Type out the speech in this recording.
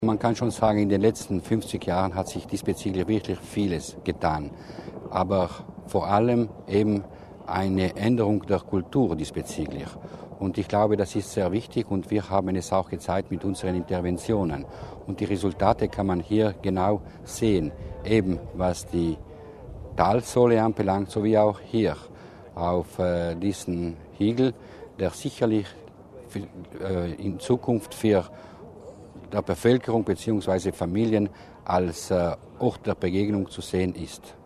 Man kann schon sagen, in den letzten 50 Jahren hat sich diesbezüglich wirklich vieles getan. Aber vor allem eben eine Änderung der Kultur diesbezüglich. Und ich glaube, das ist sehr wichtig und wir haben es auch gezeigt mit unseren Interventionen. Und die Resultate kann man hier genau sehen, eben was die Talsohle anbelangt, sowie auch hier auf diesen Hügel, der sicherlich in Zukunft für der Bevölkerung bzw. Familien als Ort der Begegnung zu sehen ist.